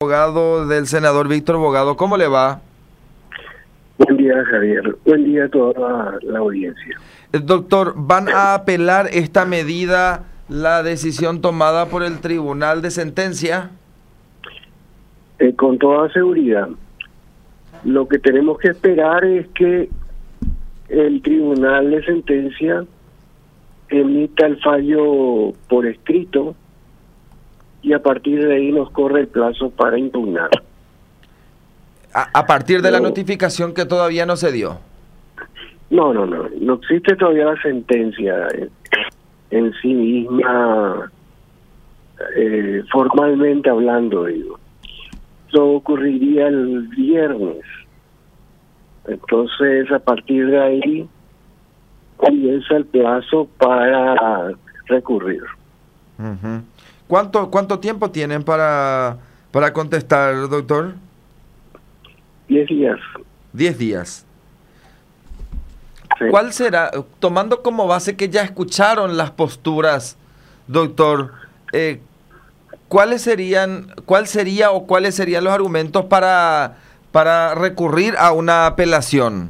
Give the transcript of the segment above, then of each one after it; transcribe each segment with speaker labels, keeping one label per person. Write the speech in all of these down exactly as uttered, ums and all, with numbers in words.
Speaker 1: abogado del senador Víctor Bogado. ¿Cómo le va?
Speaker 2: Buen día, Javier. Buen día a toda la audiencia.
Speaker 1: Eh, Doctor, ¿van a apelar esta medida, la decisión tomada por el Tribunal de Sentencia?
Speaker 2: Eh, con toda seguridad. Lo que tenemos que esperar es que el Tribunal de Sentencia emita el fallo por escrito y a partir de ahí nos corre el plazo para impugnar.
Speaker 1: A, a partir de
Speaker 2: no,
Speaker 1: la notificación que todavía no se dio.
Speaker 2: No, no, no. No existe todavía la sentencia en, en sí misma, eh, formalmente hablando, digo. Eso ocurriría el viernes. Entonces, a partir de ahí, comienza el plazo para recurrir.
Speaker 1: Uh-huh. ¿Cuánto, cuánto tiempo tienen para, para contestar, doctor?
Speaker 2: Diez días.
Speaker 1: Diez días.
Speaker 2: Sí.
Speaker 1: ¿Cuál será, tomando como base que ya escucharon las posturas, doctor, eh, cuáles serían, cuál sería o cuáles serían los argumentos para, para recurrir a una apelación?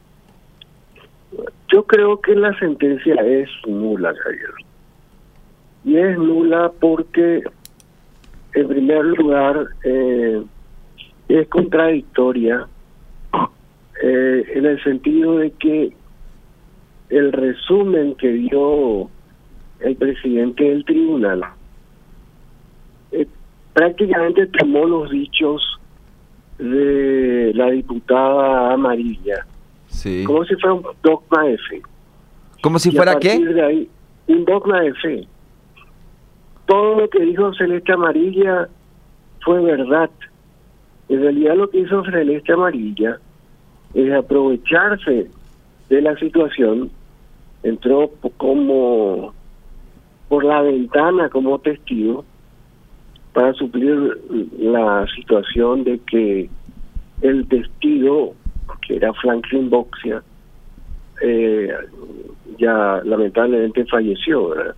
Speaker 2: Yo creo que la sentencia es nula, Javier. Y es nula porque, en primer lugar, eh, es contradictoria eh, en el sentido de que el resumen que dio el presidente del tribunal eh, prácticamente tomó los dichos de la diputada Amarilla,
Speaker 1: Sí.
Speaker 2: como si fuera un dogma de fe.
Speaker 1: ¿Como si
Speaker 2: Y
Speaker 1: fuera
Speaker 2: a partir
Speaker 1: qué?
Speaker 2: de ahí, un dogma de fe. Todo lo que dijo Celeste Amarilla fue verdad. En realidad lo que hizo Celeste Amarilla es aprovecharse de la situación, entró como por la ventana como testigo para suplir la situación de que el testigo, que era Franklin Boxia, eh, ya lamentablemente falleció, ¿verdad?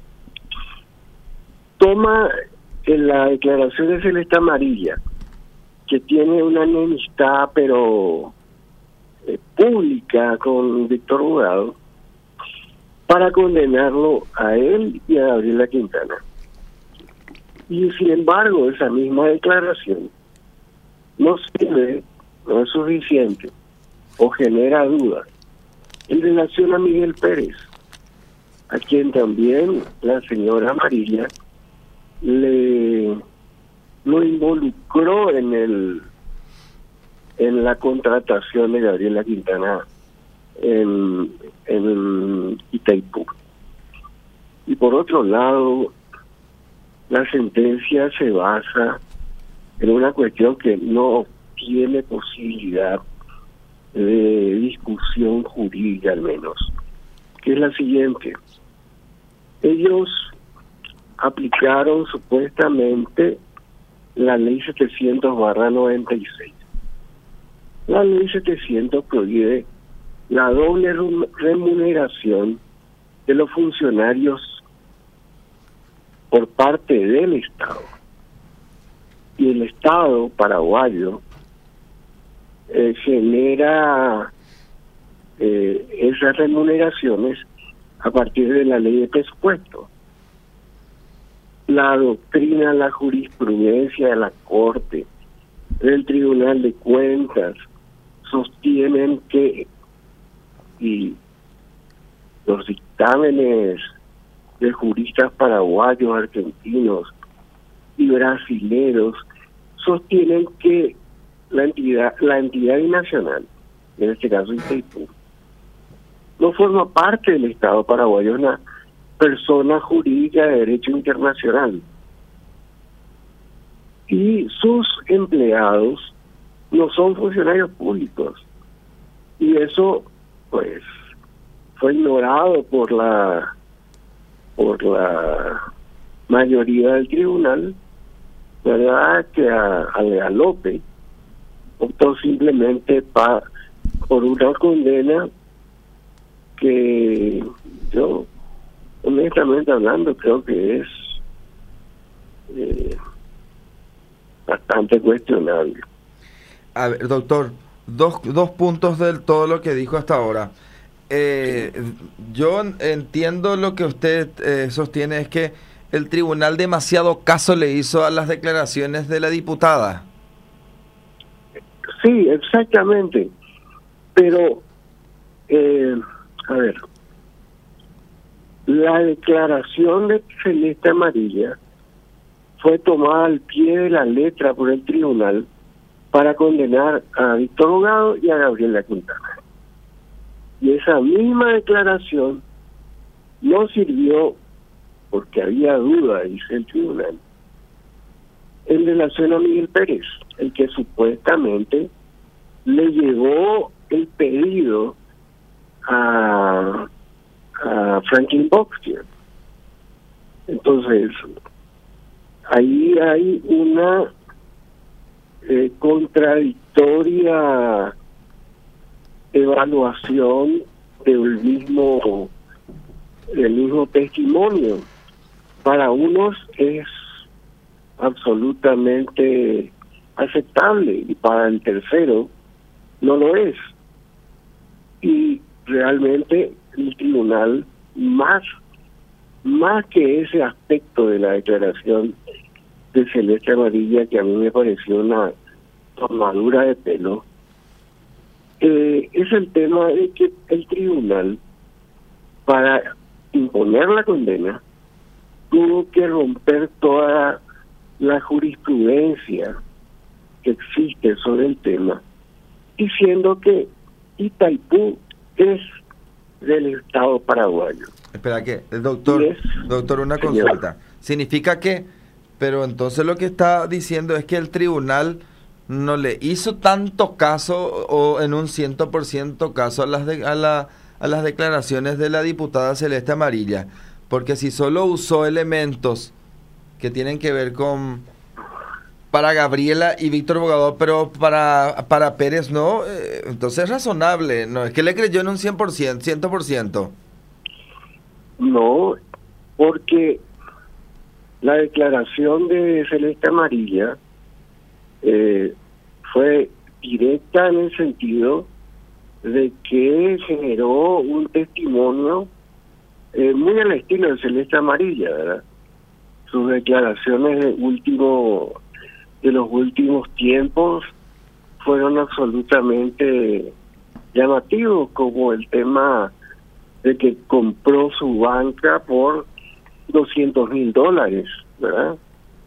Speaker 2: Toma en la declaración de Celeste Amarilla, que tiene una enemistad pero eh, pública con Víctor Bogado, para condenarlo a él y a Gabriela Quintana. Y sin embargo, esa misma declaración no sirve, no es suficiente, o genera dudas en relación a Miguel Pérez, a quien también la señora Amarilla le lo involucró en el en la contratación de Gabriela Quintana en, en Itaipú. Y por otro lado, la sentencia se basa en una cuestión que no tiene posibilidad de discusión jurídica, al menos, que es la siguiente. Ellos aplicaron supuestamente la ley setecientos barra noventa y seis. La ley setecientos prohíbe la doble remuneración de los funcionarios por parte del Estado. Y el Estado paraguayo eh, genera eh, esas remuneraciones a partir de la ley de presupuesto. La doctrina, la jurisprudencia de la Corte, del Tribunal de Cuentas, sostienen que, y los dictámenes de juristas paraguayos, argentinos y brasileños sostienen que la entidad, la entidad binacional, en este caso Itaipú, no forma parte del Estado paraguayo, es una persona jurídica de derecho internacional. Y sus empleados no son funcionarios públicos. Y eso, pues, fue ignorado por la por la mayoría del tribunal, ¿verdad? Que a, a Galope optó simplemente pa, por una condena que yo, honestamente hablando, creo que es eh, bastante cuestionable.
Speaker 1: A ver, doctor, dos, dos puntos del todo lo que dijo hasta ahora. Eh, yo entiendo lo que usted eh, sostiene es que el tribunal demasiado caso le hizo a las declaraciones de la diputada.
Speaker 2: Sí, exactamente. Pero, eh, a ver, la declaración de Celeste Amarilla fue tomada al pie de la letra por el tribunal para condenar a Víctor Bogado y a Gabriela Quintana. Y esa misma declaración no sirvió porque había duda, dice el tribunal, en relación a Miguel Pérez, el que supuestamente le llevó el pedido a, a Franklin Boxtier. Entonces, ahí hay una eh, contradictoria evaluación del mismo del mismo testimonio. Para unos es absolutamente aceptable y para el tercero no lo es. Y realmente el tribunal, más más que ese aspecto de la declaración de Celeste Amarilla, que a mí me pareció una tomadura de pelo, eh, es el tema de que el tribunal, para imponer la condena, tuvo que romper toda la jurisprudencia que existe sobre el tema, diciendo que Itaipú es del Estado paraguayo.
Speaker 1: Espera que, doctor,
Speaker 2: es,
Speaker 1: doctor, una
Speaker 2: señor.
Speaker 1: consulta. ¿Significa que, pero entonces lo que está diciendo es que el tribunal no le hizo tanto caso o en un cien por ciento caso a las, de, a, la, a las declaraciones de la diputada Celeste Amarilla? Porque si solo usó elementos que tienen que ver con para Gabriela y Víctor Bogado, pero para, para Pérez no, eh, entonces es razonable, no es que le creyó en un cien por ciento, cien por ciento.
Speaker 2: No, porque la declaración de Celeste Amarilla eh, fue directa en el sentido de que generó un testimonio eh, muy al estilo de Celeste Amarilla, ¿verdad? Sus declaraciones de último de los últimos tiempos fueron absolutamente llamativos, como el tema de que compró su banca por doscientos mil dólares, ¿verdad?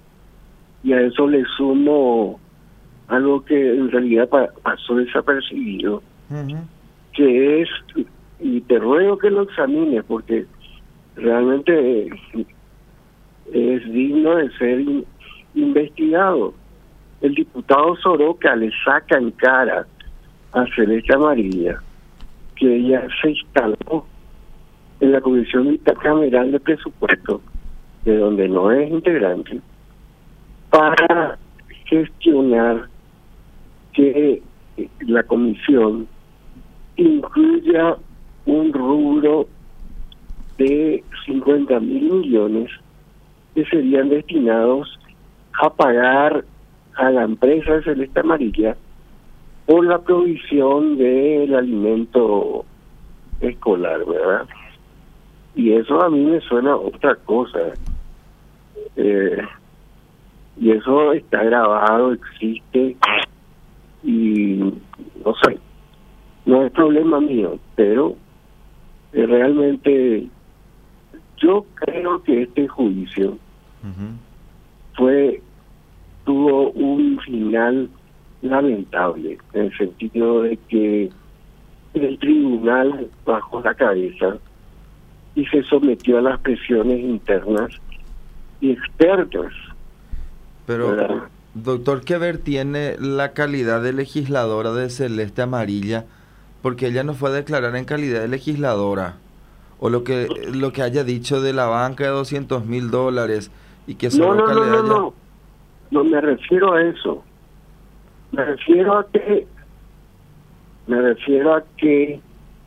Speaker 2: Y a eso le sumo algo que en realidad pa- pasó desapercibido, uh-huh. que es, y te ruego que lo examines porque realmente es, es digno de ser in, investigado. El diputado Soroca le saca en cara a Celeste Amarilla que ella se instaló en la Comisión Intercameral de Presupuesto, de donde no es integrante, para gestionar que la comisión incluya un rubro de cincuenta mil millones que serían destinados a pagar a la empresa de Celeste Amarilla por la provisión del alimento escolar, ¿verdad? Y eso a mí me suena otra cosa. Eh, y eso está grabado, existe, y no sé, no es problema mío, pero eh, realmente yo creo que este juicio uh-huh. fue tuvo un final lamentable, en el sentido de que el tribunal bajó la cabeza y se sometió a las presiones internas y externas.
Speaker 1: Pero,
Speaker 2: ¿verdad?
Speaker 1: Doctor, ¿qué ver tiene la calidad de legisladora de Celeste Amarilla? Porque ella no fue a declarar en calidad de legisladora. O lo que lo que haya dicho de la banca de doscientos mil dólares y que
Speaker 2: no, no, no,
Speaker 1: le
Speaker 2: no,
Speaker 1: haya...
Speaker 2: no, no me refiero a eso. Me refiero a que, me refiero a que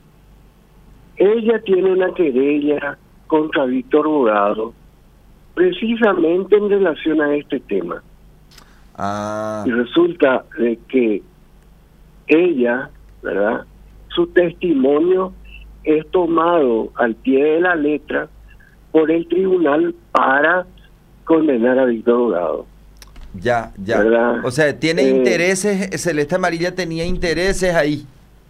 Speaker 2: ella tiene una querella contra Víctor Bogado precisamente en relación a este tema.
Speaker 1: Ah.
Speaker 2: Y resulta de que ella, ¿verdad? Su testimonio es tomado al pie de la letra por el tribunal para condenar a Víctor Hurtado.
Speaker 1: Ya, ya.
Speaker 2: ¿Verdad?
Speaker 1: O sea, tiene
Speaker 2: Eh,
Speaker 1: intereses, Celeste Amarilla tenía intereses ahí.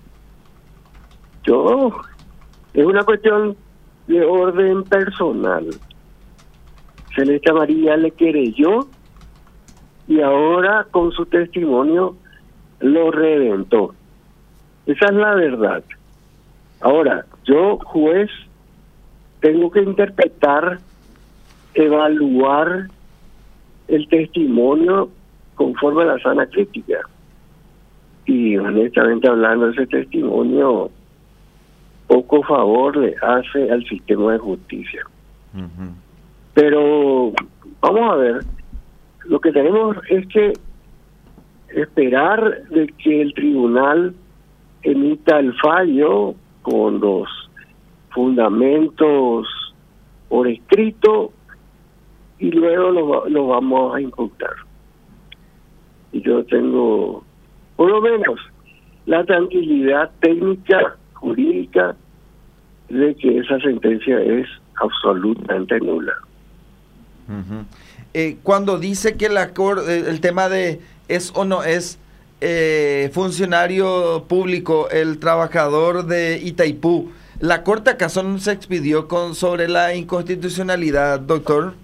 Speaker 2: Yo, es una cuestión de orden personal. Celeste Amarilla le querelló y ahora con su testimonio lo reventó. Esa es la verdad. Ahora, yo, juez, tengo que interpretar, evaluar el testimonio conforme a la sana crítica. Y honestamente hablando, ese testimonio poco favor le hace al sistema de justicia.
Speaker 1: Uh-huh.
Speaker 2: Pero vamos a ver, lo que tenemos es que esperar de que el tribunal emita el fallo con los fundamentos por escrito y luego lo, lo vamos a imputar. Y yo tengo, por lo menos, la tranquilidad técnica, jurídica, de que esa sentencia es absolutamente nula.
Speaker 1: Uh-huh. Eh, cuando dice que la cor, eh, el tema de es o no es eh, funcionario público, el trabajador de Itaipú, ¿la Corte acaso no se expidió con, sobre la inconstitucionalidad, doctor?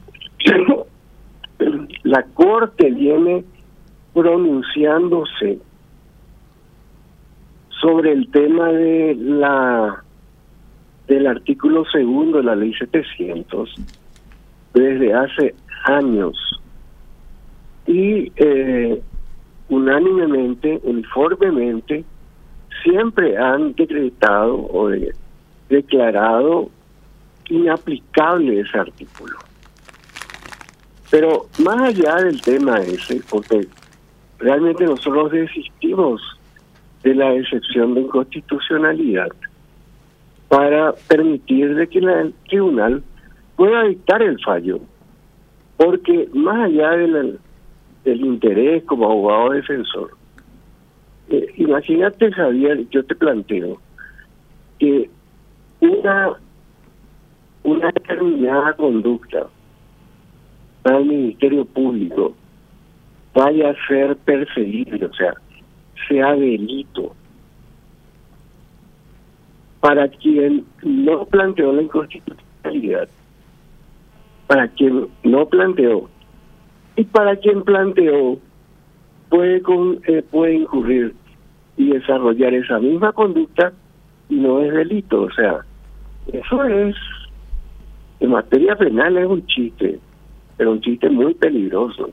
Speaker 2: La Corte viene pronunciándose sobre el tema de la del artículo segundo de la ley setecientos desde hace años y eh, unánimemente, uniformemente, siempre han decretado o de, declarado inaplicable ese artículo. Pero más allá del tema ese, porque realmente nosotros desistimos de la excepción de inconstitucionalidad para permitir de que la, el tribunal pueda dictar el fallo, porque más allá del, del interés como abogado defensor, eh, imagínate, Javier, yo te planteo que una una determinada conducta para el Ministerio Público vaya a ser perseguible, o sea, sea delito. Para quien no planteó la inconstitucionalidad, para quien no planteó, y para quien planteó, puede, con, eh, puede incurrir y desarrollar esa misma conducta y no es delito. O sea, eso es, en materia penal es un chiste, pero un chiste muy peligroso.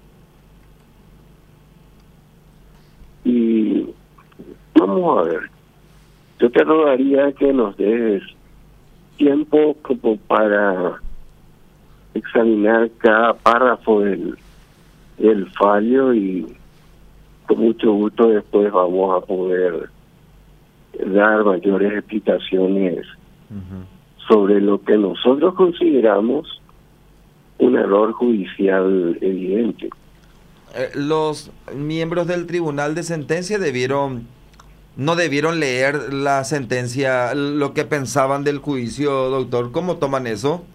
Speaker 2: Y vamos a ver, yo te rogaría que nos des tiempo como para examinar cada párrafo del, del fallo y con mucho gusto después vamos a poder dar mayores explicaciones uh-huh. sobre lo que nosotros consideramos un error judicial evidente.
Speaker 1: Eh, los miembros del tribunal de sentencia debieron no debieron leer la sentencia, lo que pensaban del juicio, doctor. ¿Cómo toman eso?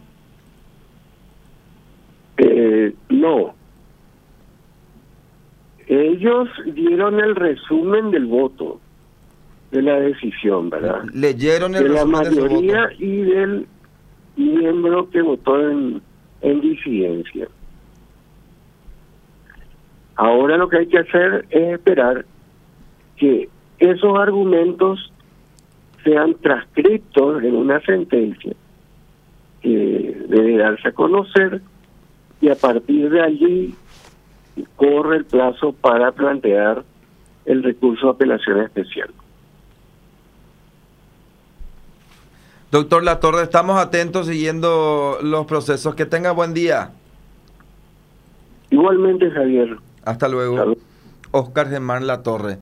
Speaker 2: Eh, no. Ellos dieron el resumen del voto, de la decisión, ¿verdad?
Speaker 1: Leyeron el
Speaker 2: de la
Speaker 1: resumen
Speaker 2: mayoría
Speaker 1: de su voto.
Speaker 2: Y del miembro que votó en, en disidencia. Ahora lo que hay que hacer es esperar que esos argumentos sean transcritos en una sentencia que debe darse a conocer y a partir de allí corre el plazo para plantear el recurso de apelación especial.
Speaker 1: Doctor Latorre, estamos atentos siguiendo los procesos. Que tenga buen día.
Speaker 2: Igualmente, Javier.
Speaker 1: Hasta luego.
Speaker 2: Salud.
Speaker 1: Oscar Germán Latorre.